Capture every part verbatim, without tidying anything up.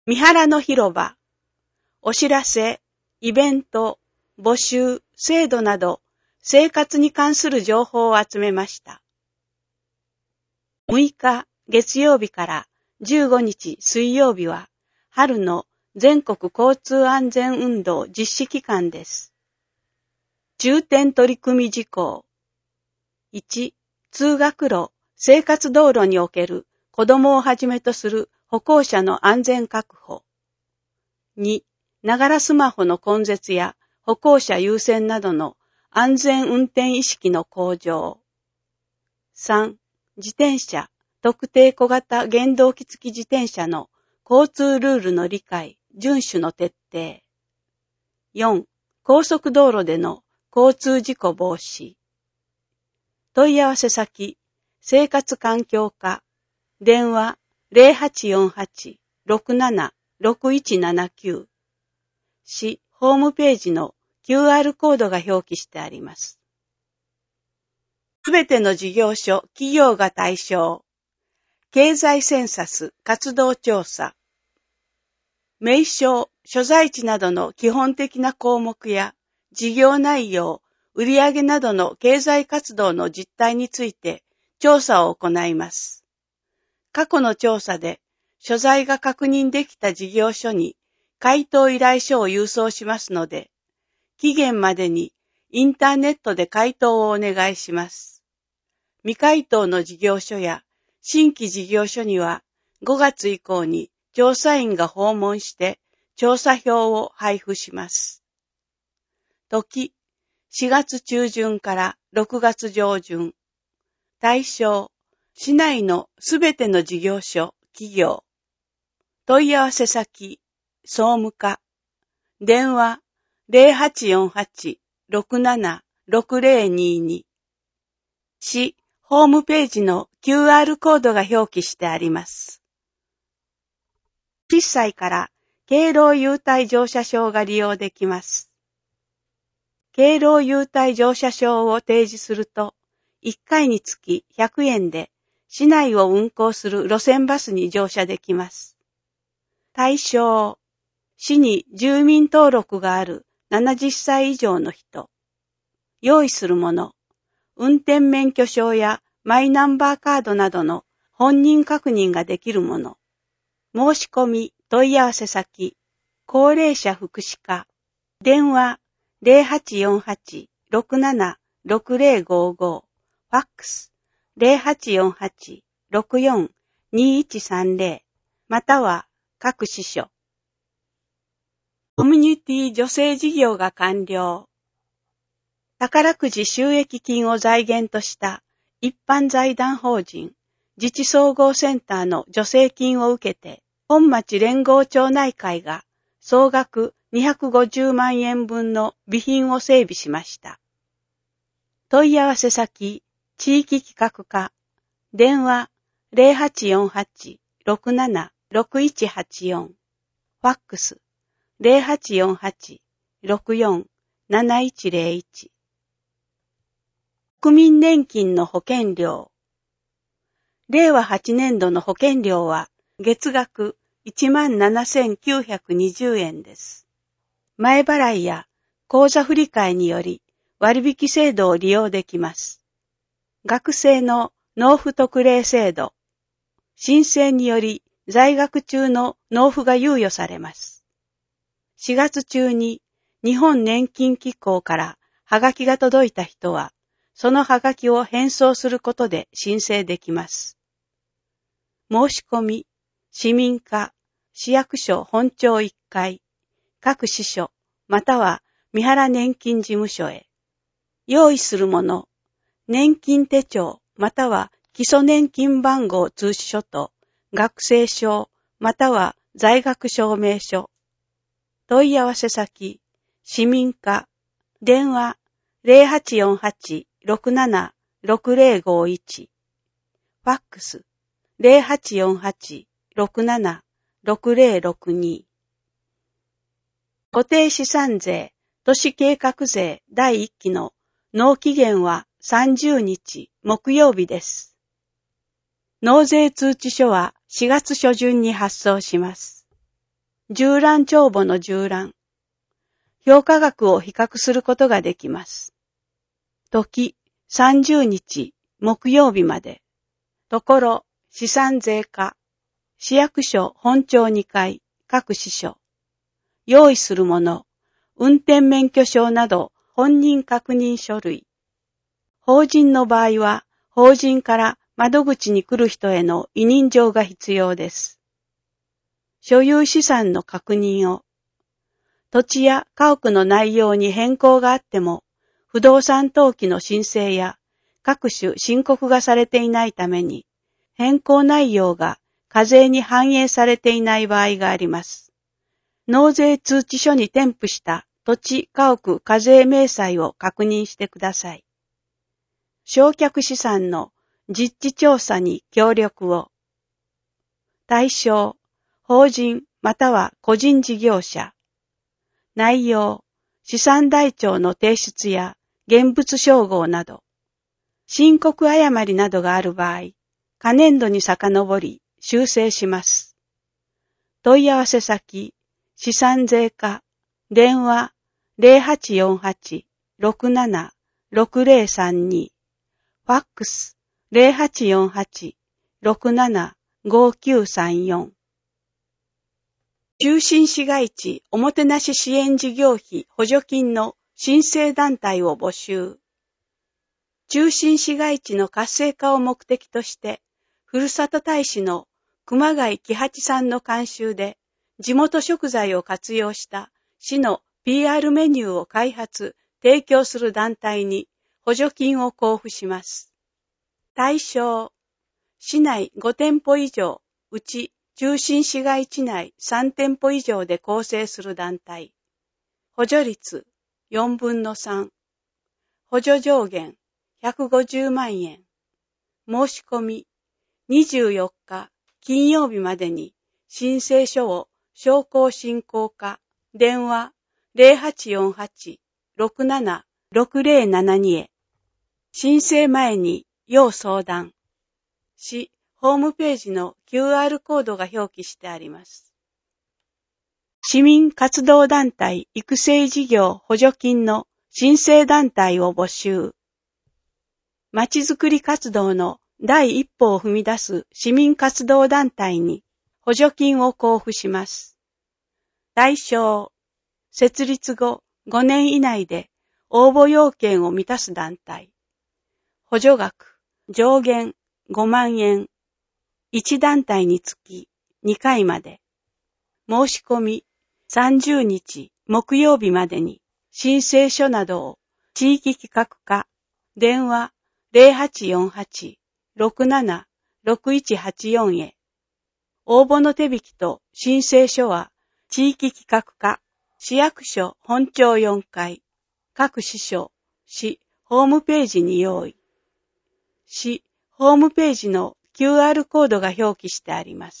三原の広場、お知らせ、イベント、募集、制度など、生活に関する情報を集めました。むいか月曜日からじゅうごにち水曜日は、春の全国交通安全運動実施期間です。重点取り組み事項。いち、通学路、生活道路における子どもをはじめとする歩行者の安全確保。に、ながらスマホの根絶や歩行者優先などの安全運転意識の向上。さん、自転車、特定小型原動機付き自転車の交通ルールの理解、遵守の徹底。よん、高速道路での交通事故防止。問い合わせ先、生活環境課、電話 ゼロはちよんはち ろくなな ろくいちななきゅう。市ホームページの キューアール コードが表記してあります。すべての事業所、企業が対象。経済センサス活動調査。名称、所在地などの基本的な項目や事業内容、売上などの経済活動の実態について調査を行います。過去の調査で所在が確認できた事業所に回答依頼書を郵送しますので、期限までにインターネットで回答をお願いします。未回答の事業所や新規事業所にはごがつ以降に調査員が訪問して調査票を配布します。時、しがつちゅうじゅんからろくがつ上旬。対象、市内のすべての事業所、企業。問い合わせ先、総務課。電話 ゼロはちよんはち ろくなな ろくゼロにに。市ホームページの キューアール コードが表記してあります。いっさいから敬老優待乗車証が利用できます。敬老優待乗車証を提示すると、いっかいにつきひゃくえんで市内を運行する路線バスに乗車できます。対象、市に住民登録があるななじゅっさい以上の人。用意するもの、運転免許証やマイナンバーカードなどの本人確認ができるもの。申し込み、問い合わせ先、高齢者福祉課。電話ゼロはちよんはち ろくなな ろくゼロごご。ファックスゼロはちよんはち ろくよん にいちさんゼロ。または各支所。コミュニティ助成事業が完了。宝くじ収益金を財源とした一般財団法人自治総合センターの助成金を受けて、本町連合町内会が総額にひゃくごじゅうまんえん分の備品を整備しました。問い合わせ先、地域企画課、電話ゼロはちよんはち ろくなな ろくいちはちよん、ファックスゼロはちよんはち ろくよん なないちゼロいち。国民年金の保険料。れいわはちねんどの保険料は月額いちまんななせんきゅうひゃくにじゅうえんです。前払いや口座振替により割引制度を利用できます。学生の納付特例制度。申請により在学中の納付が猶予されます。しがつ中に日本年金機構からはがきが届いた人は、そのはがきを返送することで申請できます。申し込み、市民課、市役所本庁いっかい、各支所、または三原年金事務所へ。用意するもの、年金手帳、または基礎年金番号通知書と学生証、または在学証明書。問い合わせ先、市民課、電話ゼロはちよんはち ろくなな ろくゼロごいち、ファックスゼロはちよんはち ろくなな ろくゼロろくに。固定資産税、都市計画税だいいっきの納期限はさんじゅうにち木曜日です。納税通知書はしがつしょじゅんに発送します。 従覧帳簿の従覧。評価額を比較することができます。時、さんじゅうにち、木曜日まで。ところ、資産税課。市役所本庁にかい、各支所。用意するもの、運転免許証など本人確認書類。法人の場合は、法人から窓口に来る人への委任状が必要です。所有資産の確認を。土地や家屋の内容に変更があっても、不動産登記の申請や各種申告がされていないために、変更内容が課税に反映されていない場合があります。納税通知書に添付した土地家屋課税明細を確認してください。償却資産の実地調査に協力を。対象、法人または個人事業者。内容、資産台帳の提出や現物照合など。申告誤りなどがある場合、可年度に遡り修正します。問い合わせ先、資産税課、電話 ゼロはちよんはち ろくなな ろくゼロさんに、ファックス ゼロはちよんはち ろくなな ごきゅうさんよん。中心市街地おもてなし支援事業費補助金の申請団体を募集。中心市街地の活性化を目的として、ふるさと大使の熊谷喜八さんの監修で、地元食材を活用した市の ピーアール メニューを開発、提供する団体に補助金を交付します。対象、市内ごてんぽ以上、うち中心市街地内さんてんぽ以上で構成する団体。補助率よんぶんのさん。補助上限ひゃくごじゅうまんえん。申し込みにじゅうよっか金曜日までに申請書を商工振興課電話 ゼロはちよんはち ろくなな ろくゼロななに へ。申請前に要相談。市ホームページの キューアール コードが表記してあります。市民活動団体育成事業補助金の申請団体を募集。まちづくり活動の第一歩を踏み出す市民活動団体に補助金を交付します。対象、設立後ごねん以内で応募要件を満たす団体。補助額、上限ごまんえん。いち団体につきにかいまで。申し込みさんじゅうにち木曜日までに申請書などを地域企画課電話 ゼロはちよんはち ろくなな ろくいちはちよん へ。応募の手引きと申請書は地域企画課市役所本庁よんかい各支所市ホームページに用意。市ホームページのキューアール コードが表記してあります。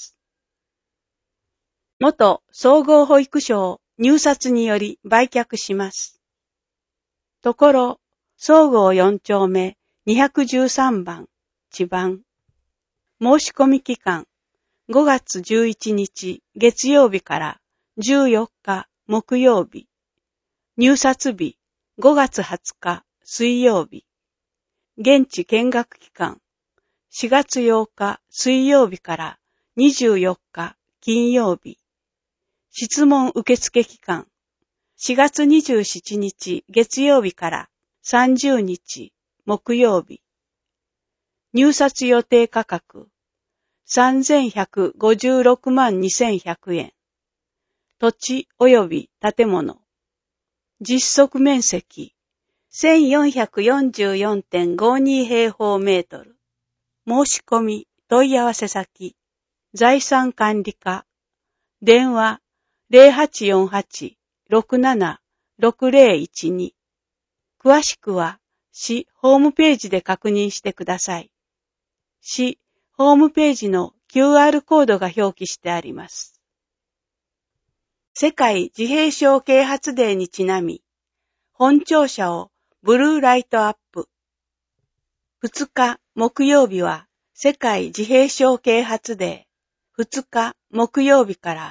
元総合保育所を入札により売却します。ところ、総合よんちょうめにひゃくじゅうさんばん、地番。申し込み期間、ごがつじゅういちにち月曜日からじゅうよっか木曜日。入札日、ごがつはつか水曜日。現地見学期間、しがつようか水曜日からにじゅうよっか金曜日。質問受付期間、しがつにじゅうしちにち月曜日からさんじゅうにち木曜日。入札予定価格、さんぜんひゃくごじゅうろくまんにせんひゃくえん。土地及び建物。実測面積、せんよんひゃくよんじゅうよんてんごに 平方メートル。申し込み、問い合わせ先、財産管理課、電話 ゼロはちよんはち ろくなな ろくゼロいちに。詳しくは、市ホームページで確認してください。市ホームページの キューアール コードが表記してあります。世界自閉症啓発デーにちなみ、本庁舎をブルーライトアップ。ふつか木曜日は世界自閉症啓発デー。ふつか木曜日から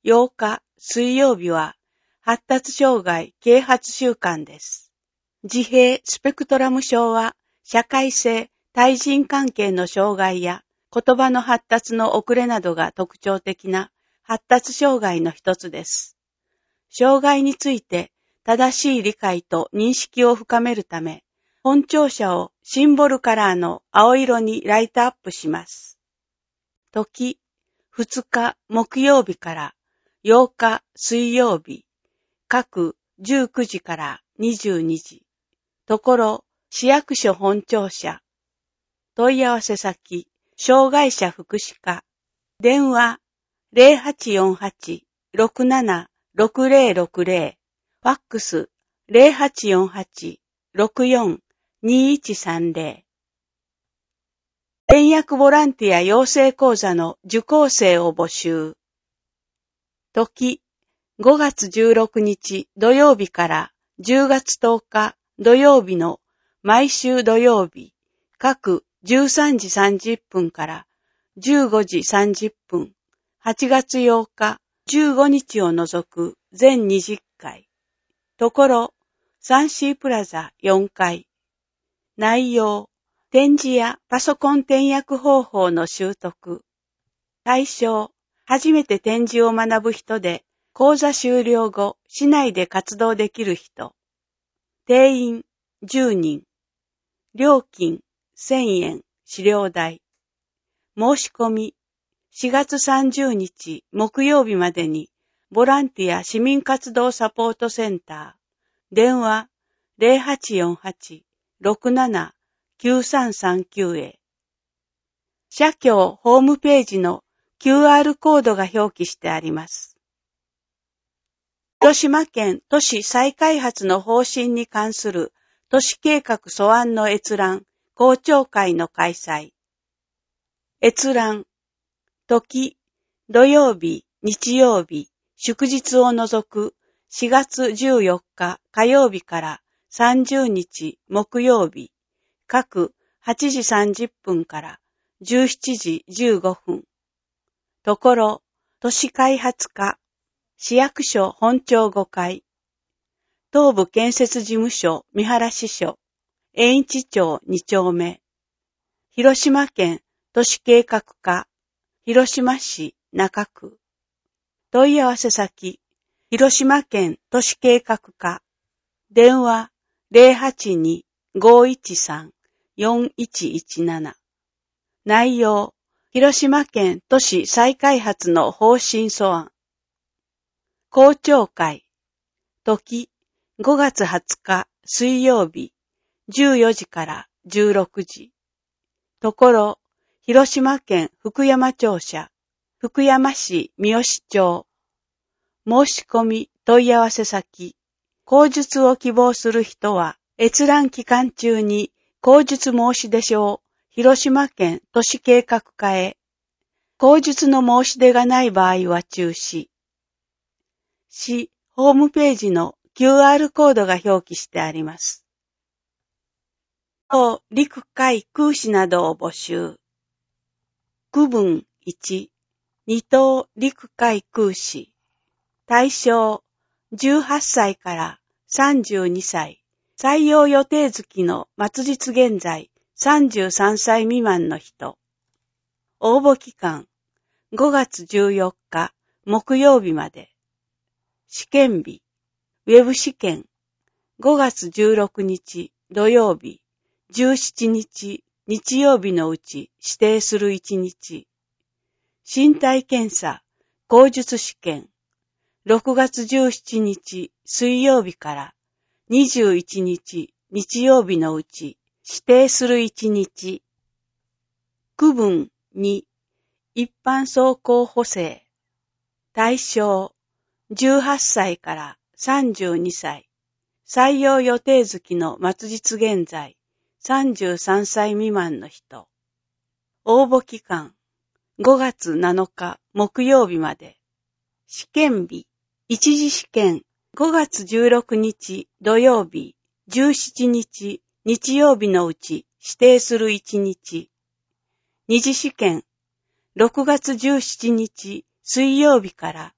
ようか水曜日は発達障害啓発週間です。自閉スペクトラム症は社会性、対人関係の障害や言葉の発達の遅れなどが特徴的な発達障害の一つです。障害について正しい理解と認識を深めるため、本庁舎をシンボルカラーの青色にライトアップします。時、ふつか木曜日からようか水曜日、各じゅうくじからにじゅうにじ。ところ、市役所本庁舎。問い合わせ先、障害者福祉課。電話、ゼロはちよんはち ろくなな ろくゼロろくゼロ。ファックス、ゼロはちよんはち ろくよん にいちさんゼロ。転訳ボランティア養成講座の受講生を募集。時、ごがつじゅうろくにち土曜日からじゅうがつとおか土曜日の毎週土曜日、各じゅうさんじさんじゅっぷんからじゅうごじさんじゅっぷん、はちがつようかじゅうごにちを除く全にじゅっかい。ところ、サンシープラザよんかい。内容、点字やパソコン転訳方法の習得。対象、初めて点字を学ぶ人で、講座終了後、市内で活動できる人。定員、じゅうにん。料金、せんえん、資料代。申し込み、しがつさんじゅうにち木曜日までに、ボランティア市民活動サポートセンター。電話、ゼロはちよんはち ろくなな きゅうさんさんきゅう へ。社協ホームページの キューアール コードが表記してあります。広島県都市再開発の方針に関する都市計画素案の閲覧、公聴会の開催。閲覧、時、土曜日、日曜日、祝日を除くしがつじゅうよっか火曜日からさんじゅうにち木曜日、各はちじさんじゅっぷんからじゅうしちじじゅうごふん。ところ、都市開発課、市役所本庁ごかい、東部建設事務所三原支所、延一町にちょうめ、広島県都市計画課、広島市中区。問い合わせ先、広島県都市計画課、電話ゼロはちに ごいちさん よんいちいちなな。内容、広島県都市再開発の方針素案。公聴会。時、ごがつはつか水曜日、じゅうよじからじゅうろくじ。ところ、広島県福山庁舎、福山市三好町。申し込み問い合わせ先、講述を希望する人は、閲覧期間中に講述申し出書を広島県都市計画課へ。講述の申し出がない場合は中止。市ホームページの キューアール コードが表記してあります。等陸海空士などを募集。区分いち、二等陸海空士。対象、じゅうはっさいからさんじゅうにさい。採用予定月の末日現在さんじゅうさんさい未満の人。応募期間、ごがつじゅうよっか木曜日まで。試験日、ウェブ試験、ごがつじゅうろくにち土曜日、じゅうしちにち日曜日のうち指定するいちにち。身体検査、口述試験、ろくがつじゅうしちにち水曜日からにじゅういちにち日曜日のうち指定するいちにち。区分に、一般走行補正。対象、じゅうはっさいからさんじゅうにさい。採用予定月の末日現在さんじゅうさんさい未満の人。応募期間、ごがつなのか木曜日まで。試験日、一次試験、ごがつじゅうろくにち土曜日、じゅうしちにち日曜日のうち指定するいちにち。二次試験、ろくがつじゅうしちにち水曜日から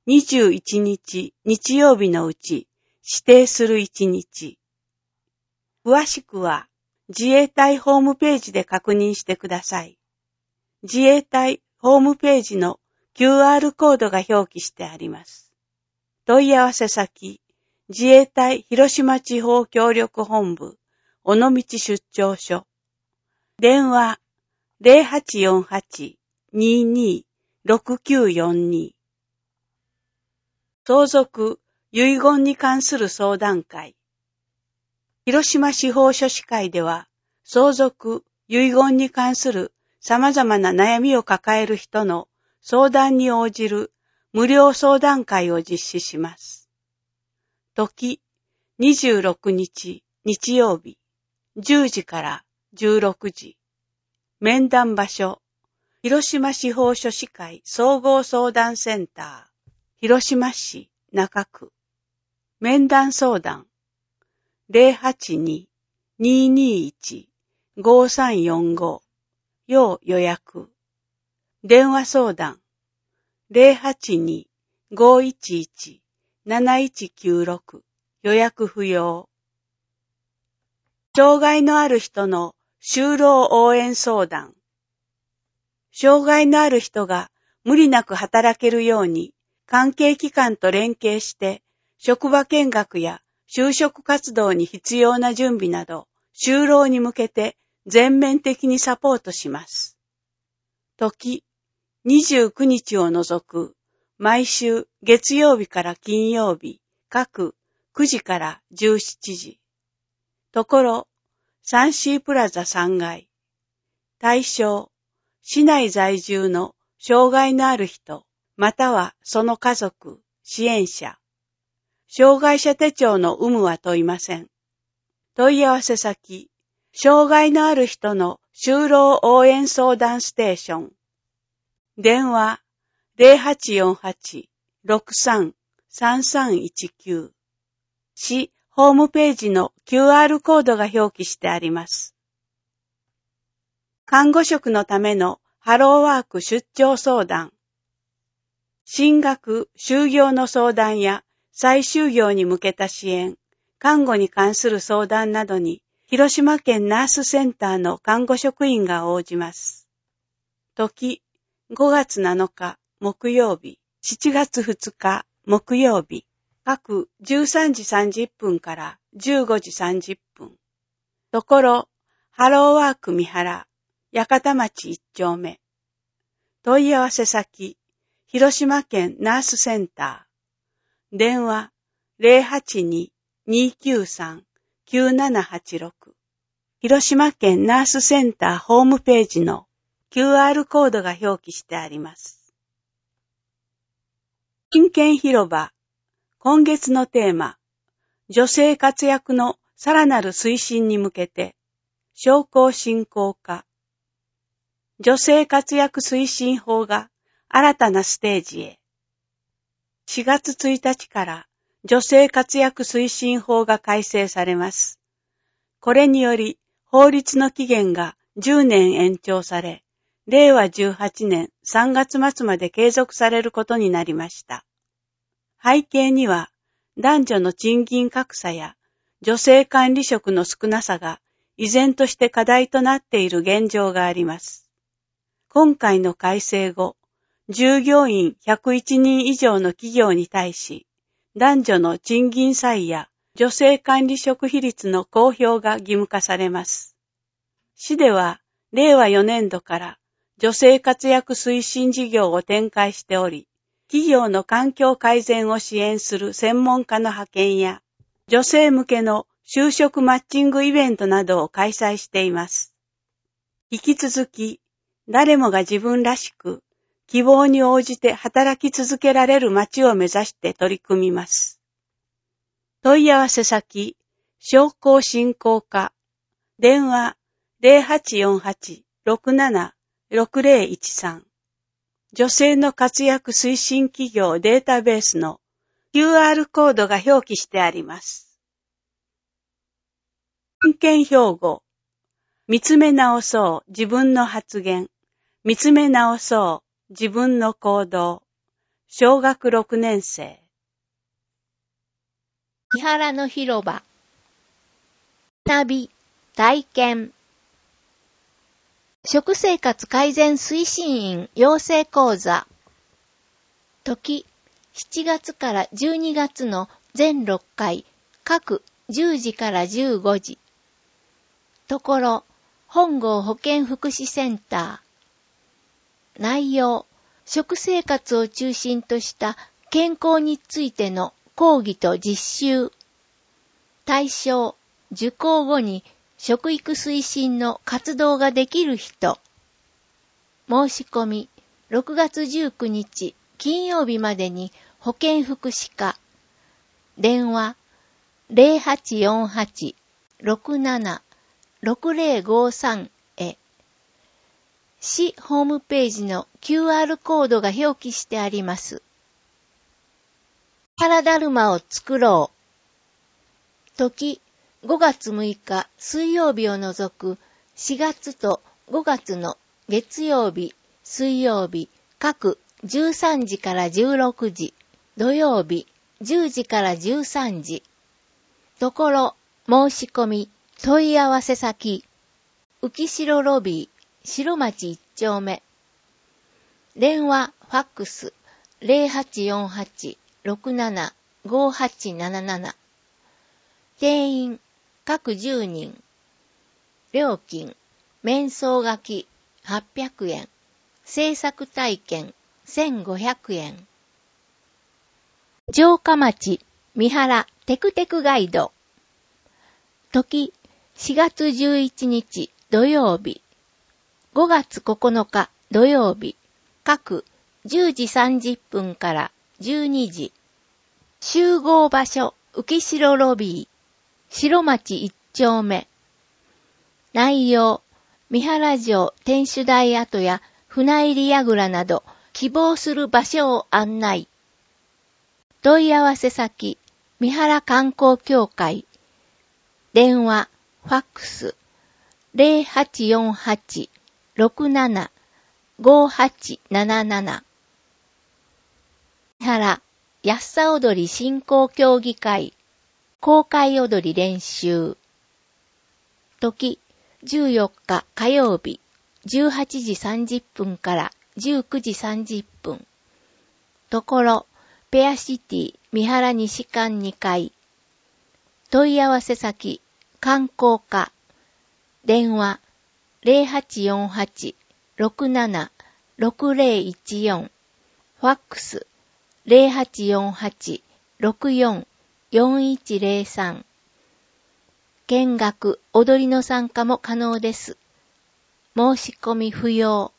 にじゅういちにち日曜日のうち指定するいちにち。詳しくは自衛隊ホームページで確認してください。自衛隊ホームページの キューアール コードが表記してあります。問い合わせ先、自衛隊広島地方協力本部、尾道出張所。電話 ゼロはちよんはち にーにー ろくきゅうよんに。相続・遺言に関する相談会。広島司法書士会では、相続・遺言に関する様々な悩みを抱える人の相談に応じる無料相談会を実施します。時、にじゅうろくにち日曜日、じゅうじからじゅうろくじ。面談場所、広島司法書士会総合相談センター、広島市中区。面談相談、ゼロはちに にーにーいち ごさんよんご。要予約。電話相談、ゼロはちに ごいちいち なないちきゅうろく。予約不要。障害のある人の就労応援相談。障害のある人が無理なく働けるように関係機関と連携して職場見学や就職活動に必要な準備など就労に向けて全面的にサポートします。時、にじゅうくにちを除く毎週月曜日から金曜日各くじからじゅうしちじ。ところ、サンシープラザさんがい。対象、市内在住の障害のある人、またはその家族、支援者。障害者手帳の有無は問いません。問い合わせ先、障害のある人の就労応援相談ステーション。電話、ゼロはちよんはち ろくさん さんさんいちきゅう。市ホームページの キューアール コードが表記してあります。看護職のためのハローワーク出張相談。進学・就業の相談や再就業に向けた支援、看護に関する相談などに広島県ナースセンターの看護職員が応じます。時、ごがつなのか木曜日、しちがつふつか木曜日。各じゅうさんじさんじゅっぷんからじゅうごじさんじゅっぷん。ところ、ハローワーク三原、八幡町一丁目。問い合わせ先、広島県ナースセンター。電話、ゼロはちに にーきゅうさん きゅうななはちろく。広島県ナースセンターホームページの キューアール コードが表記してあります。人権広場。今月のテーマ、女性活躍のさらなる推進に向けて、商工振興化。女性活躍推進法が新たなステージへ。しがつついたちから女性活躍推進法が改正されます。これにより法律の期限がじゅうねん延長され、れいわじゅうはちねんさんがつまつまで継続されることになりました。背景には、男女の賃金格差や女性管理職の少なさが依然として課題となっている現状があります。今回の改正後、従業員ひゃくいちにん以上の企業に対し、男女の賃金差異や女性管理職比率の公表が義務化されます。市では、れいわよねんどから女性活躍推進事業を展開しており、企業の環境改善を支援する専門家の派遣や、女性向けの就職マッチングイベントなどを開催しています。引き続き、誰もが自分らしく、希望に応じて働き続けられる街を目指して取り組みます。問い合わせ先、商工振興課、電話ゼロはちよんはち ろくなな ろくゼロいちさん。女性の活躍推進企業データベースの キューアール コードが表記してあります。人権標語。見つめ直そう自分の発言。見つめ直そう自分の行動。 小学ろくねん生。 三原の広場。学び、体験。食生活改善推進員養成講座。時、しちがつからじゅうにがつの全ろっかい、各じゅうじからじゅうごじ。ところ、本郷保健福祉センター。内容、食生活を中心とした健康についての講義と実習。対象、受講後に食育推進の活動ができる人。申し込み、ろくがつじゅうくにち金曜日までに保健福祉課。電話、ゼロはちよんはち ろくなな ろくゼロごさん へ。市ホームページの キューアール コードが表記してあります。原だるまを作ろう。時、ごがつむいか水曜日を除くしがつとごがつの月曜日、水曜日、各じゅうさんじからじゅうろくじ、土曜日じゅうじからじゅうさんじ。ところ、申し込み、問い合わせ先、浮城ロビー、白町いち丁目。電話、ファックス、ゼロはちよんはち ろくなな ごはちなななな。定員、各じゅうにん。料金、面相書き、はっぴゃくえん。制作体験、せんごひゃくえん。城下町、三原テクテクガイド。時、しがつじゅういちにち土曜日。ごがつここのか土曜日。各じゅうじさんじゅっぷんからじゅうにじ。集合場所、浮城ロビー。白町いち丁目。内容、三原城天守台跡や船入櫓など希望する場所を案内。問い合わせ先、三原観光協会。電話、ファックス、ゼロはちよんはち ろくなな ごはちなななな。三原、安さ踊り振興協議会。公開踊り練習。時、じゅうよっか火曜日、じゅうはちじさんじゅっぷんからじゅうくじさんじゅっぷん。ところ、ペアシティ三原西館にかい。問い合わせ先、観光課。電話、ゼロはちよんはち ろくなな ろくゼロいちよん。ファックス、ゼロはちよんはち ろくよん よんいちゼロさん。見学、踊りの参加も可能です。申し込み不要。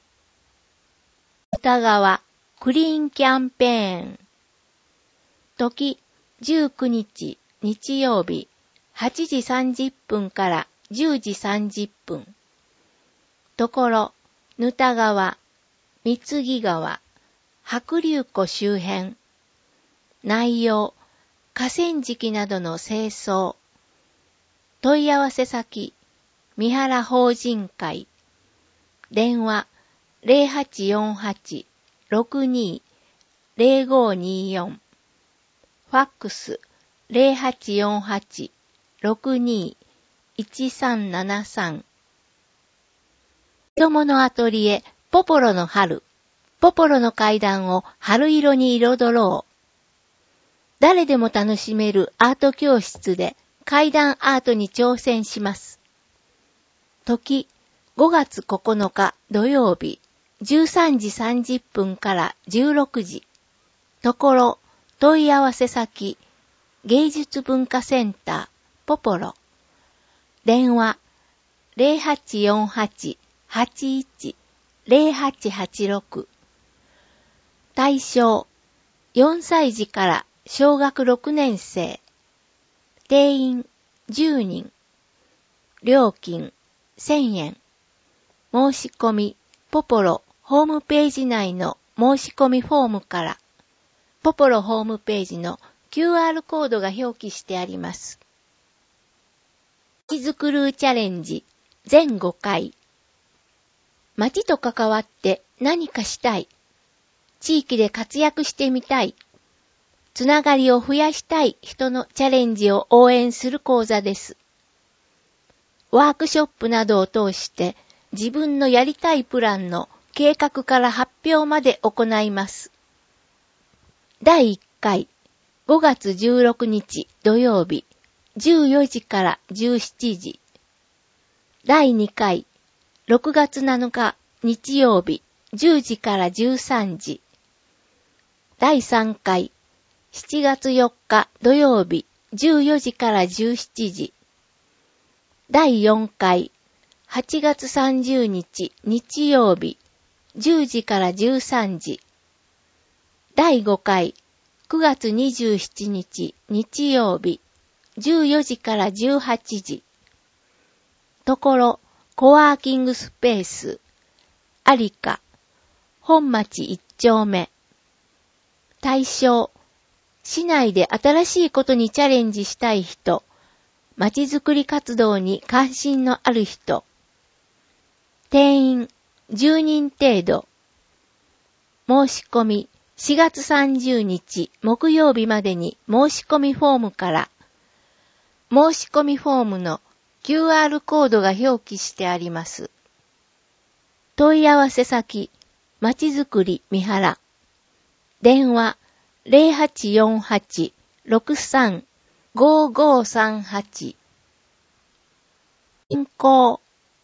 歌川、クリーンキャンペーン。時、じゅうくにち、日曜日、はちじさんじゅっぷんからじゅうじさんじゅっぷん。ところ、ぬた川、三木川、白龍湖周辺。内容、河川敷などの清掃。問い合わせ先、三原法人会。電話、ゼロはちよんはち ろくに ゼロごによん。ファックス、ゼロはちよんはち ろくに いちさんななさん。子供のアトリエ、ポポロの春。ポポロの階段を春色に彩ろう。誰でも楽しめるアート教室で階段アートに挑戦します。時、ごがつここのか土曜日、じゅうさんじさんじゅっぷんからじゅうろくじ。ところ、問い合わせ先、芸術文化センター、ポポロ。電話、ゼロはちよんはち はちいち ゼロはちはちろく。対象、よんさい児から小学ろくねん生。定員じゅうにん。料金せんえん。申し込み、ポポロホームページ内の申し込みフォームから、ポポロホームページの キューアール コードが表記してあります。キズクルーチャレンジ全ごかい。街と関わって何かしたい。 地域で活躍してみたい、つながりを増やしたい人のチャレンジを応援する講座です。ワークショップなどを通して自分のやりたいプランの計画から発表まで行います。だいいっかい、ごがつじゅうろくにち土曜日、じゅうよじからじゅうしちじ。だいにかい、ろくがつなのか日曜日、じゅうじからじゅうさんじ。だいさんかい、しちがつよっか土曜日、じゅうよじからじゅうしちじ。だいよんかい、はちがつさんじゅうにち日曜日、じゅうじからじゅうさんじ。だいごかい、くがつにじゅうしちにち日曜日、じゅうよじからじゅうはちじ。ところ、コワーキングスペース、ありか、本町一丁目。対象、市内で新しいことにチャレンジしたい人、まちづくり活動に関心のある人。定員じゅうにん程度。申し込みしがつさんじゅうにち木曜日までに申し込みフォームから。申し込みフォームの キューアール コードが表記してあります。問い合わせ先、まちづくり三原。電話ゼロはちよんはち ろくさん ごごさんはち。銀行。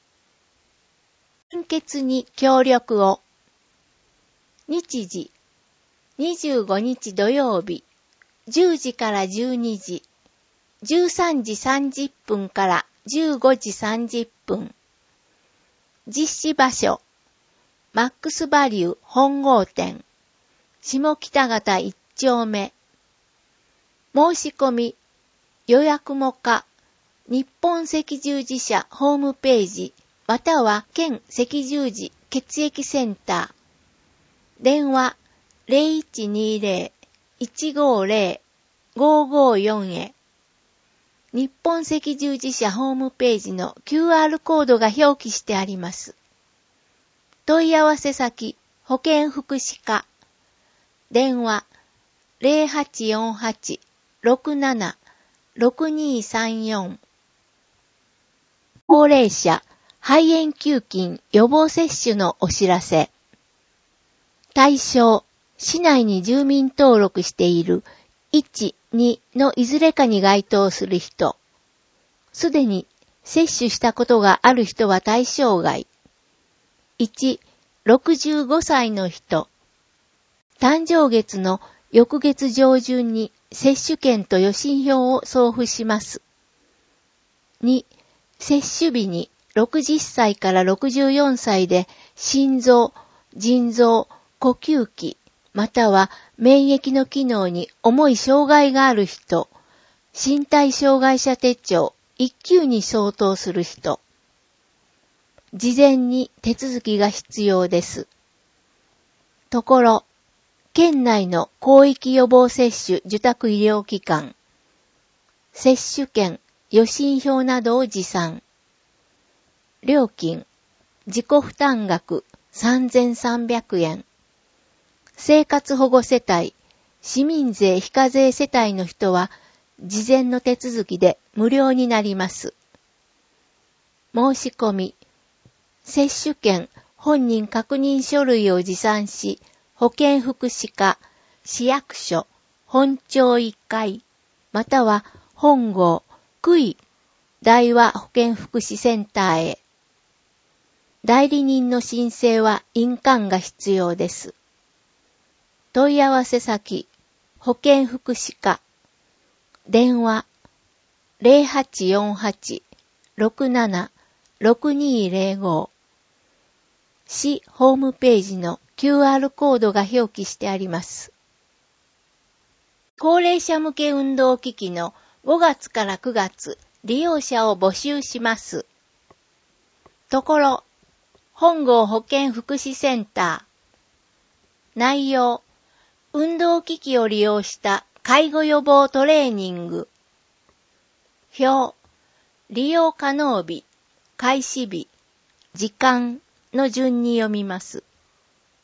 献血に協力を。日時、にじゅうごにち土曜日、じゅうじからじゅうにじ、じゅうさんじさんじゅっぷんからじゅうごじさんじゅっぷん。実施場所、マックスバリュー本郷店、下北方一丁目。申し込み、予約もか、日本赤十字社ホームページ、または県赤十字血液センター。電話ゼロいちにゼロ いちごゼロ ごごよん へ。日本赤十字社ホームページの キューアール コードが表記してあります。問い合わせ先、保健福祉課。電話ゼロはちよんはち ろくなな ろくにさんよん。高齢者肺炎球菌予防接種のお知らせ。対象、市内に住民登録しているいち、にのいずれかに該当する人。すでに接種したことがある人は対象外。いち、ろくじゅうごさいの人。誕生月の翌月上旬に接種券と予診票を送付します。に、接種日にろくじゅっさいからろくじゅうよんさいで心臓、腎臓、呼吸器、または免疫の機能に重い障害がある人、身体障害者手帳いっきゅうに相当する人。事前に手続きが必要です。ところ、県内の広域予防接種受託医療機関、接種券、予診票などを持参。料金、自己負担額さんぜんさんびゃくえん。生活保護世帯、市民税非課税世帯の人は、事前の手続きで無料になります。申し込み、接種券、本人確認書類を持参し、保健福祉課、市役所、本町いっかい、または本郷、区医、大和保健福祉センターへ。代理人の申請は印鑑が必要です。問い合わせ先、保健福祉課。電話、ゼロはちよんはち ろくなな ろくにゼロご。市ホームページの キューアール コードが表記してあります。高齢者向け運動機器のごがつからくがつ、利用者を募集します。ところ、本郷保健福祉センター。内容、運動機器を利用した介護予防トレーニング。表、利用可能日、開始日、時間の順に読みます。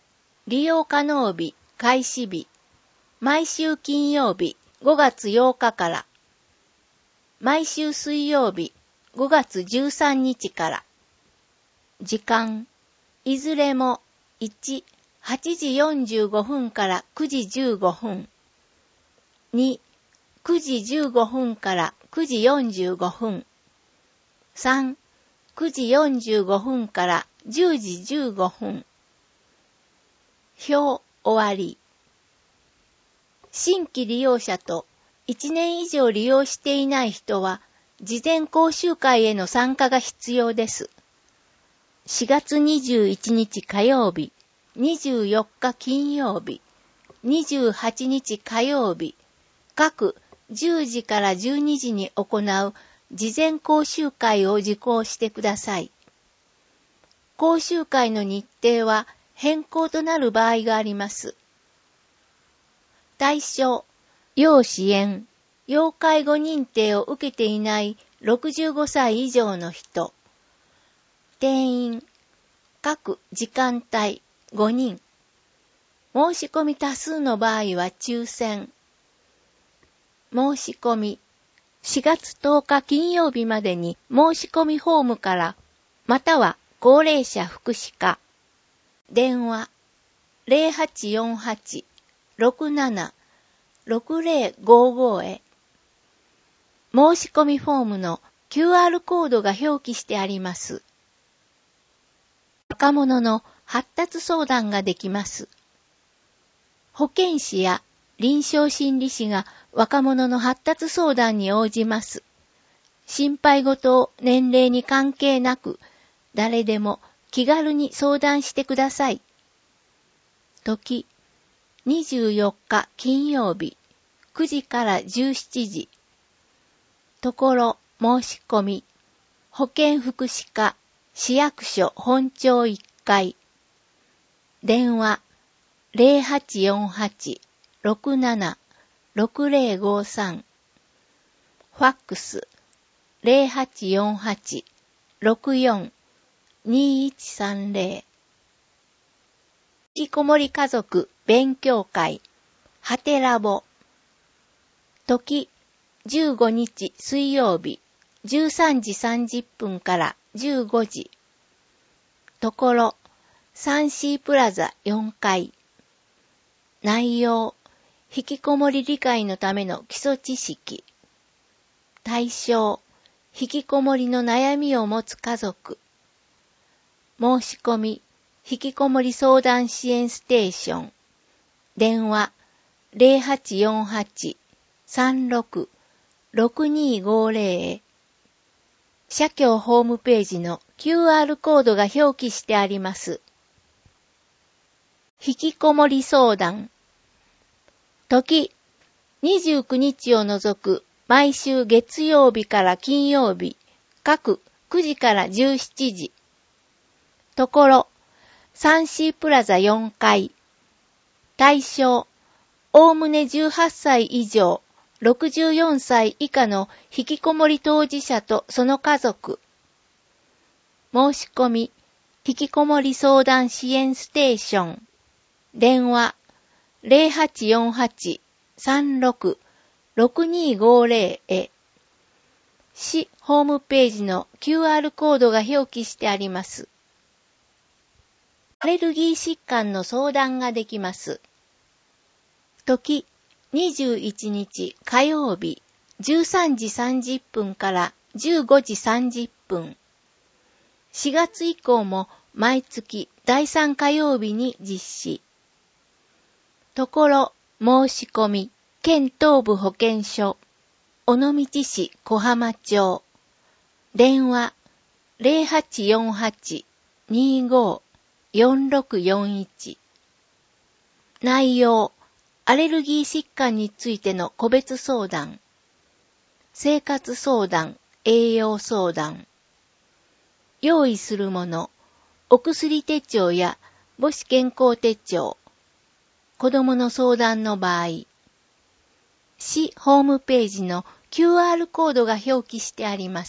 利用可能日、開始日、毎週金曜日ごがつようかから、毎週水曜日ごがつじゅうさんにちから、時間、いずれもいち、はちじよんじゅうごふんからくじじゅうごふん、に、くじじゅうごふんからくじよんじゅうごふん、さん、くじよんじゅうごふんからじゅうじじゅうごふん。表終わり。新規利用者といちねん以上利用していない人は、事前講習会への参加が必要です。しがつにじゅういちにち火曜日、にじゅうよっか金曜日、にじゅうはちにち火曜日、各じゅうじからじゅうにじに行う事前講習会を受講してください。講習会の日程は変更となる場合があります。対象、要支援、要介護認定を受けていないろくじゅうごさい以上の人。定員、各時間帯ごにん。申し込み多数の場合は抽選。申し込み、しがつとおか金曜日までに申し込みフォームから、または高齢者福祉課、電話 ゼロはちよんはち ろくなな ろくゼロごご へ。申し込みフォームの キューアール コードが表記してあります。若者の発達相談ができます。保健師や臨床心理士が若者の発達相談に応じます。心配事を年齢に関係なく、誰でも気軽に相談してください。時、にじゅうよっか金曜日、くじからじゅうしちじ。ところ、申し込み、保健福祉課、市役所本庁いっかい。電話、ゼロはちよんはち ろくなな ろくゼロごさん。ファックス、ゼロはちよんはち ろくよん にいちさんゼロ。引きこもり家族勉強会、はてラボ。時、じゅうごにち水曜日、じゅうさんじさんじゅっぷんからじゅうごじ。ところ、サンシープラザよんかい。内容、引きこもり理解のための基礎知識。対象、引きこもりの悩みを持つ家族。申し込み、引きこもり相談支援ステーション。電話、ゼロはちよんはち さんろく ろくにごゼロ へ。社協ホームページの キューアール コードが表記してあります。引きこもり相談。時、にじゅうくにちを除く毎週月曜日から金曜日、各くじからじゅうしちじ。ところ、サンシープラザよんかい。対象、おおむねじゅうはっさい以上、ろくじゅうよんさい以下の引きこもり当事者とその家族。申し込み、引きこもり相談支援ステーション。電話、ゼロはちよんはち さんろく ろくにごゼロ へ。市ホームページの キューアール コードが表記してあります。アレルギー疾患の相談ができます。時、にじゅういちにち火曜日、じゅうさんじさんじゅっぷんからじゅうごじさんじゅっぷん。しがつ以降も毎月だいさん火曜日に実施。ところ、申し込み、県東部保健所、尾道市小浜町。電話、ゼロはちよんはち にご よんろくよんいち。内容、アレルギー疾患についての個別相談。生活相談、栄養相談。用意するもの、お薬手帳や母子健康手帳。子供の相談の場合。市ホームページの キューアール コードが表記してあります。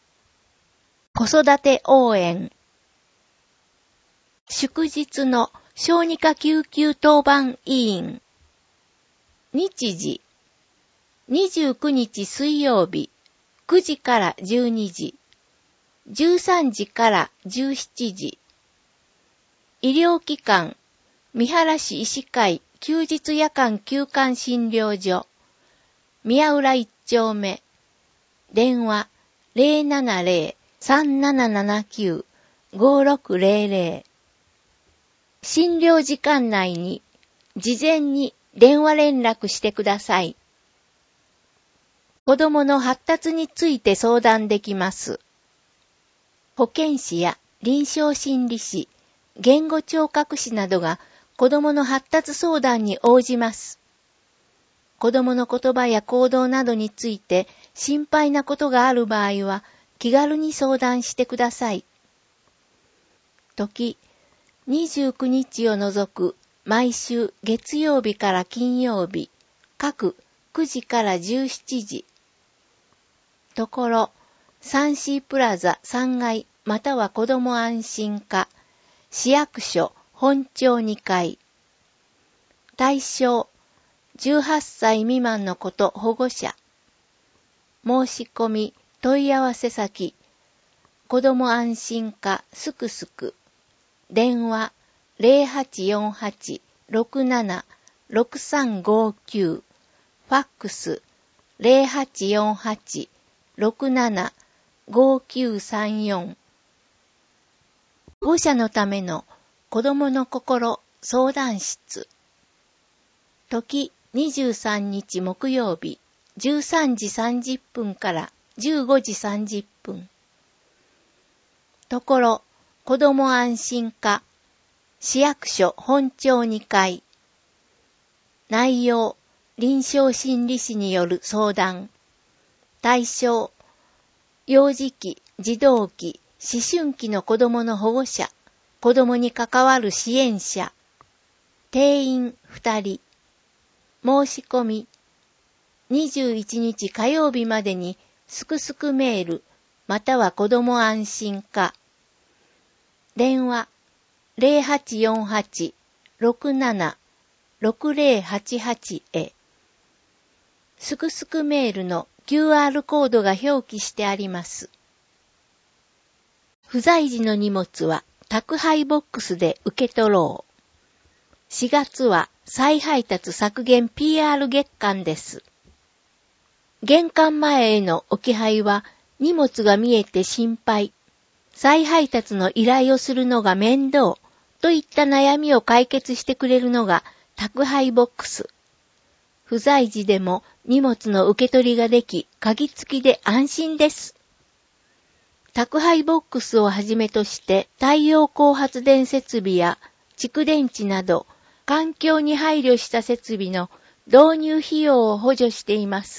子育て応援。祝日の小児科救急当番委員。日時、にじゅうくにち水曜日、くじからじゅうにじ、じゅうさんじからじゅうしちじ。医療機関、三原市医師会休日夜間休館診療所、宮浦一丁目、電話 ゼロななゼロ さんななななきゅう ごろくゼロゼロ。診療時間内に事前に電話連絡してください。子供の発達について相談できます。保健師や臨床心理士、言語聴覚士などが子供の発達相談に応じます。子供の言葉や行動などについて心配なことがある場合は気軽に相談してください。時、にじゅうくにちを除く毎週月曜日から金曜日、各くじからじゅうしちじ。ところ、サンシープラザさんがいまたは子ども安心課、市役所本町にかい。対象、じゅうはっさい未満の子と保護者。申し込み、問い合わせ先、子ども安心課すくすく。電話 ゼロはちよんはち ろくなな ろくさんごきゅう。ファックス ゼロはちよんはち ろくなな ごきゅうさんよん。保護者のための子どもの心相談室。時にじゅうさんにち木曜日、じゅうさんじさんじゅっぷんからじゅうごじさんじゅっぷん。ところ、子ども安心課、市役所本町にかい。内容、臨床心理士による相談。対象、幼児期、児童期、思春期の子供の保護者、子供に関わる支援者。定員ふたり。申し込み、にじゅういちにち火曜日までにすくすくメール、または子供安心課。電話、ゼロはちよんはち ろくなな ろくゼロはちはち へ。すくすくメールの キューアール コードが表記してあります。不在時の荷物は宅配ボックスで受け取ろう。しがつは再配達削減 ピーアール 月間です。玄関前への置き配は荷物が見えて心配、再配達の依頼をするのが面倒といった悩みを解決してくれるのが宅配ボックス。不在時でも荷物の受け取りができ、鍵付きで安心です。宅配ボックスをはじめとして太陽光発電設備や蓄電池など環境に配慮した設備の導入費用を補助しています。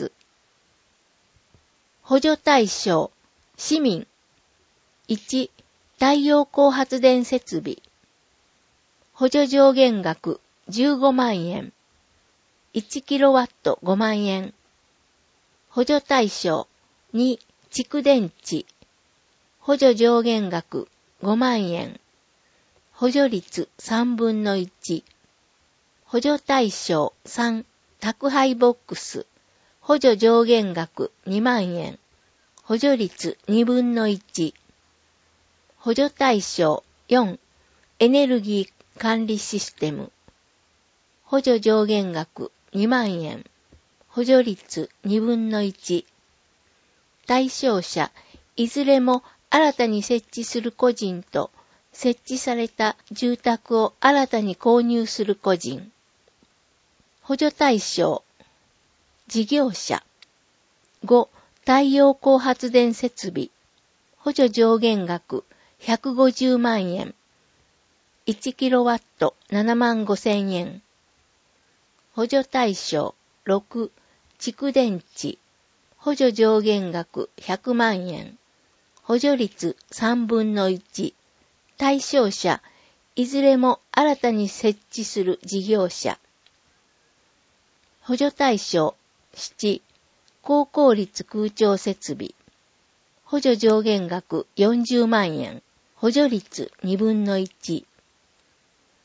補助対象、市民。いち、太陽光発電設備。補助上限額じゅうごまんえん。いちキロワットごまんえん。補助対象に、蓄電池。補助上限額ごまんえん。補助率さんぶんのいち。補助対象さん、宅配ボックス。補助上限額にまんえん。補助率にぶんのいち。補助対象よん、エネルギー管理システム。補助上限額にまんえん。補助率にぶんのいち。対象者、いずれも新たに設置する個人と、設置された住宅を新たに購入する個人。補助対象、事業者。ご、太陽光発電設備。補助上限額ひゃくごじゅうまんえん。いちキロワットななまんごせんえん。補助対象ろく、蓄電池。補助上限額ひゃくまんえん。補助率さんぶんのいち。対象者、いずれも新たに設置する事業者。補助対象なな、高効率空調設備。補助上限額よんじゅうまんえん。補助率にぶんのいち。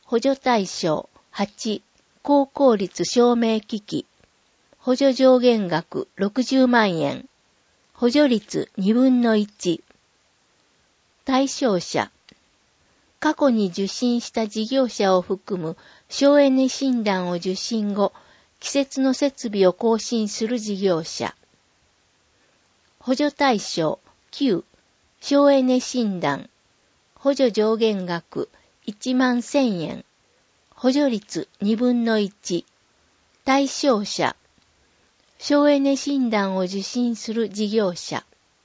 補助対象はち、高効率照明機器。補助上限額ろくじゅうまんえん。補助率にぶんのいち。対象者。過去に受診した事業者を含む省エネ診断を受診後、季節の設備を更新する事業者。補助対象きゅう、省エネ診断。補助上限額いちまんせんえん。補助率にぶんのいち。対象者。省エネ診断を受診する事業者。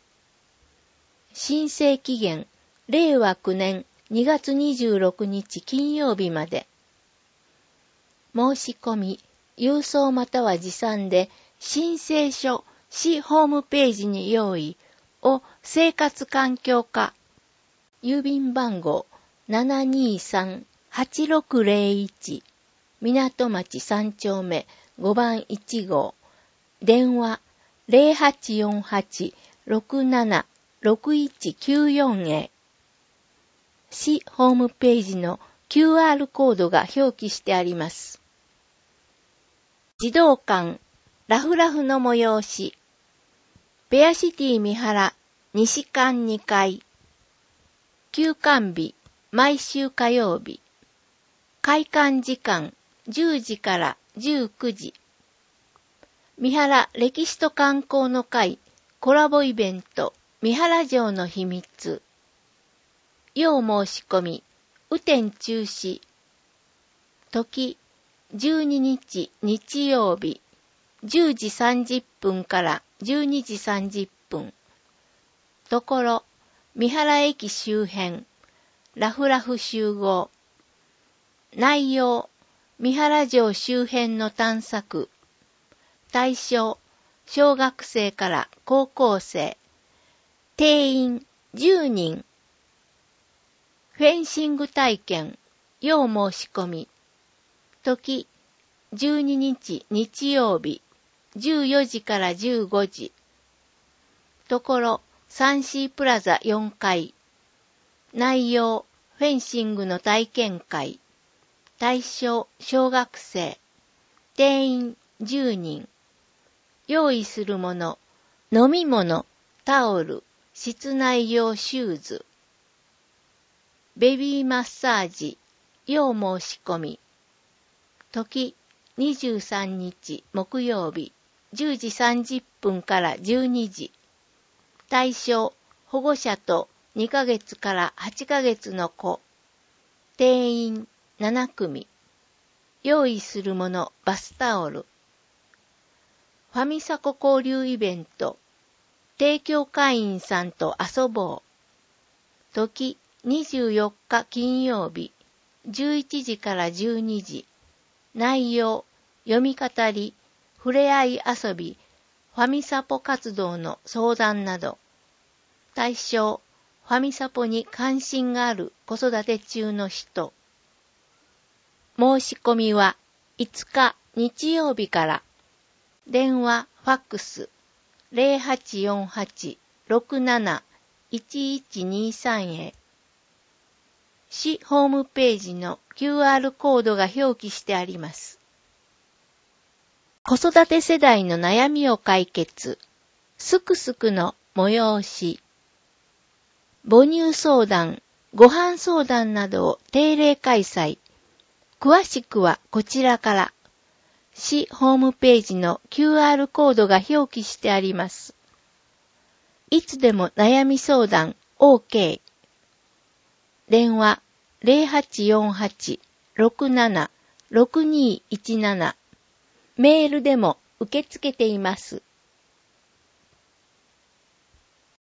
申請期限、れいわきゅうねんにがつにじゅうろくにち金曜日まで。申し込み、郵送または持参で、申請書、市ホームページに用意を生活環境課。郵便番号 ななにさんはちろくぜろいち 港町さん丁目ごばんいちごう。電話 ゼロはちよんはち ろくなな ろくいちきゅうよん へ。市ホームページの キューアール コードが表記してあります。児童館ラフラフの催し。ペアシティ三原西館にかい。休館日毎週火曜日。開館時間じゅうじからじゅうくじ。三原歴史と観光の会コラボイベント三原城の秘密。要申し込み、雨天中止。時、じゅうににち日曜日、じゅうじさんじゅっぷんからじゅうにじさんじゅっぷん。ところ、三原駅周辺、ラフラフ集合。内容、三原城周辺の探索。対象、小学生から高校生。定員じゅうにん。フェンシング体験、要申し込み。時、じゅうににち日曜日、じゅうよじからじゅうごじ。ところ、サンシープラザよんかい。内容、フェンシングの体験会。対象、小学生。定員じゅうにん。用意するもの、飲み物、タオル、室内用シューズ。ベビーマッサージ、要申し込み。時、にじゅうさんにち木曜日、じゅうじさんじゅっぷんからじゅうにじ。対象、保護者とにかげつからはちかげつの子。定員ななくみ。用意するもの、バスタオル。ファミサコ交流イベント。提供会員さんと遊ぼう。時、にじゅうよっか金曜日、じゅういちじからじゅうにじ。内容、読み語り、ふれあい遊び、ファミサポ活動の相談など。対象、ファミサポに関心がある子育て中の人。申し込みはいつか日曜日から。電話、ファックス、ゼロはちよんはち ろくなないちいちにさん へ。市ホームページの キューアール コードが表記してあります。子育て世代の悩みを解決。すくすくの催し。母乳相談、ご飯相談などを定例開催。詳しくはこちらから。市ホームページの キューアール コードが表記してあります。いつでも悩み相談 オーケー。電話ゼロはちよんはち ろくなな ろくにいちなな。メールでも受け付けています。